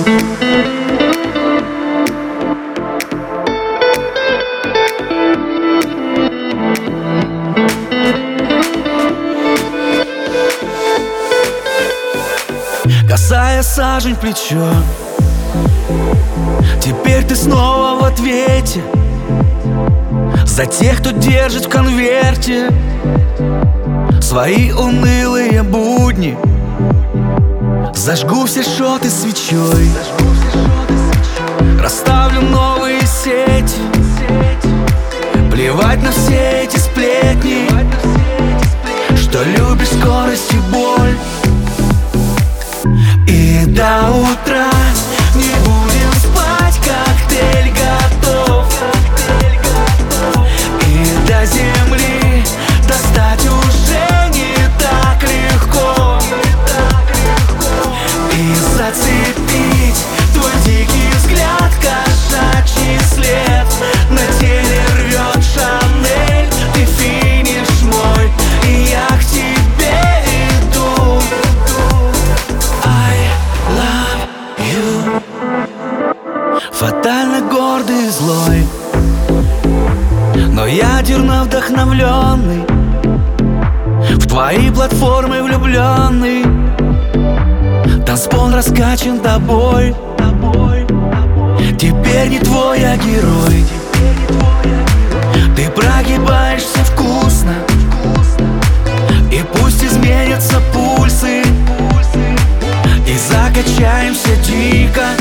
Касая сажень в плечо, теперь ты снова в ответе за тех, кто держит в конверте свои унылые будни. Зажгу все шоты свечой, расставлю новые сети. Плевать на все эти сплетни, что любишь скорость и боль. И до утра не будем спать, коктейль готов. И до земли достать уже не так легко. И зацепить твой дикий взгляд, кошачий след на теле рвет Шанель. Ты финиш мой, и я к тебе иду. Фатально гордый и злой, но ядерно вдохновленный, в твои платформы влюбленный. Танцпол раскачан тобой, теперь не твой, а герой. Ты прогибаешься вкусно, и пусть изменятся пульсы, и закачаемся дико.